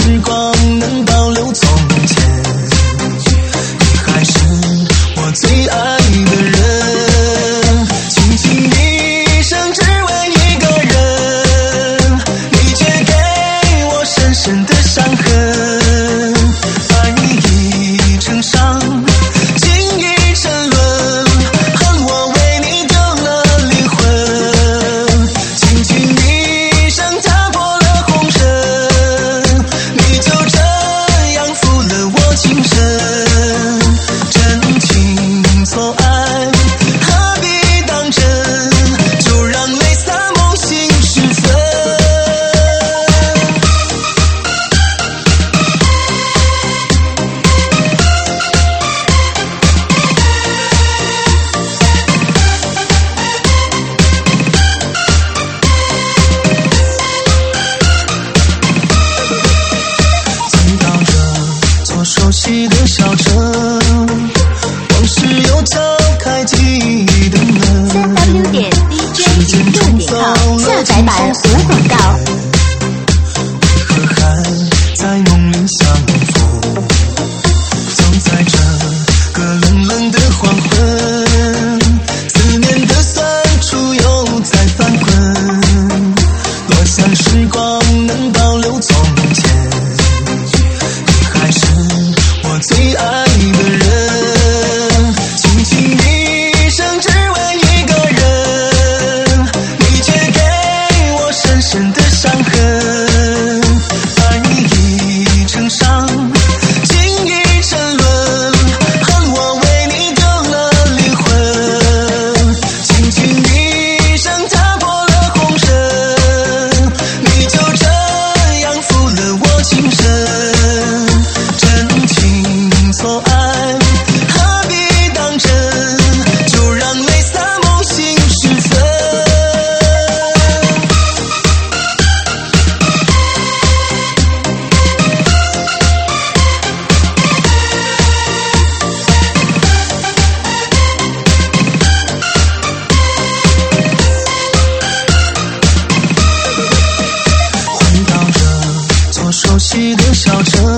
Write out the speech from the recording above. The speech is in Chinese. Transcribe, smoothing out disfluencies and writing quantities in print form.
时光能倒流从前，你还是我最爱的人，轻轻一声只为一个人，你却给我深深的伤痕，爱你已成伤，情已沉沦，恨我为你丢了灵魂，轻轻一声踏破了红尘，你就这样负了我情深，真情错爱何必当真，就让泪洒梦醒时分。走到这座熟悉的小城，往事又敲开记忆的门。 3w.dj.6.com 下载版无广告。 为何还在梦里相逢？走在这个冷冷的黄昏，思念的酸楚又在翻滚。多想时光能倒流从前，你还是我最爱的人，轻轻一声只为一个人，你却给我深深的伤痕，爱你已成伤，情已沉沦，恨我为你丢了灵魂，轻轻一声踏破了红尘，你就这样负了我情深，真情错爱何必当真，就让泪洒梦醒时分。回到这座熟悉的小城，